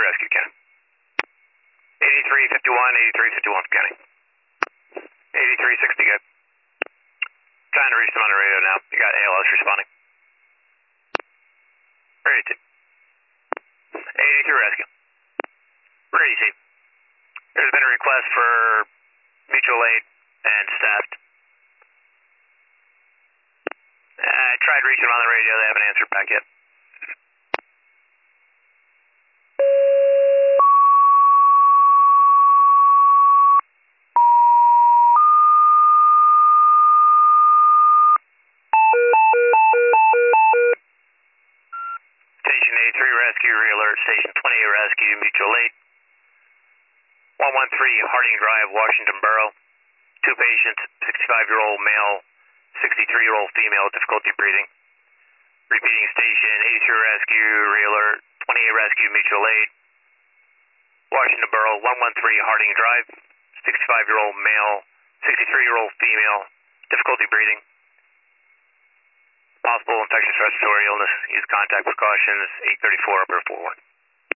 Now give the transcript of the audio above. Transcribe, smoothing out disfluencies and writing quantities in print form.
Rescue, County. 8351, 8351, County. 8360, good. Trying to reach them on the radio now. You got ALS responding. Ready to. 83 Rescue. Ready to. There's been a request for mutual aid and staffed. I tried reaching them on the radio. They haven't answered back yet. Station 83 Rescue, re-alert. Station 28 Rescue, mutual aid. 113 Harding Drive, Washington Borough. 2 patients, 65-year-old male, 63-year-old female, difficulty breathing. Repeating station 83 Rescue, re-alert. 28 Rescue, mutual aid. Washington Borough, 113 Harding Drive. 65-year-old male, 63-year-old female, difficulty breathing. Possible infectious respiratory illness. Use contact precautions. 834 upper 41.